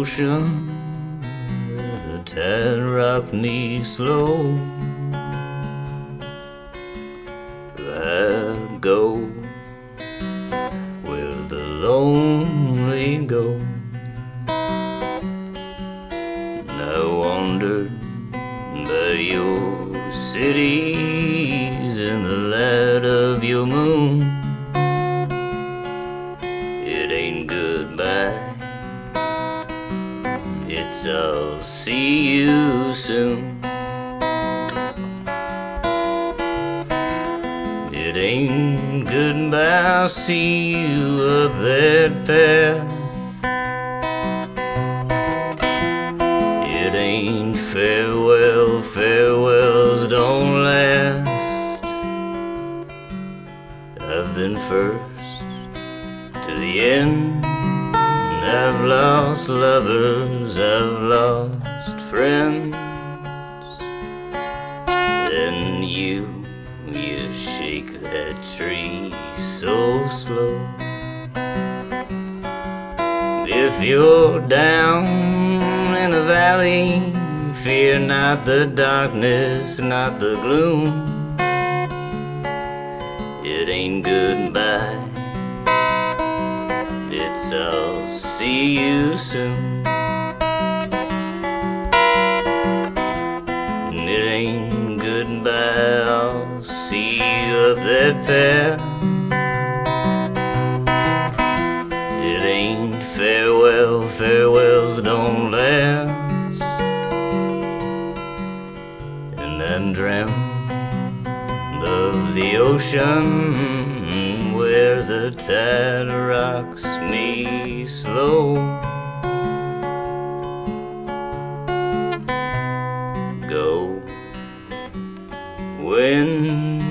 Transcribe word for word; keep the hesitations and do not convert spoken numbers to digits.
ocean where the tide rocked me slow. I go where the lonely go. And I wandered by your cities in the light of your moon. It ain't goodbye, it's I'll see you soon. It ain't goodbye, I'll see you up that path. It ain't farewell, farewells don't last. I've been first to the end. I've lost lovers, I've lost friends. And you, you shake that tree so slow. If you're down in a valley, fear not the darkness, not the gloom. It ain't goodbye, it's I'll see you soon. It ain't goodbye, I'll see you up that path. It ain't farewell, farewells don't last. And I dreamt of the ocean where the tide rocks me slow. Go when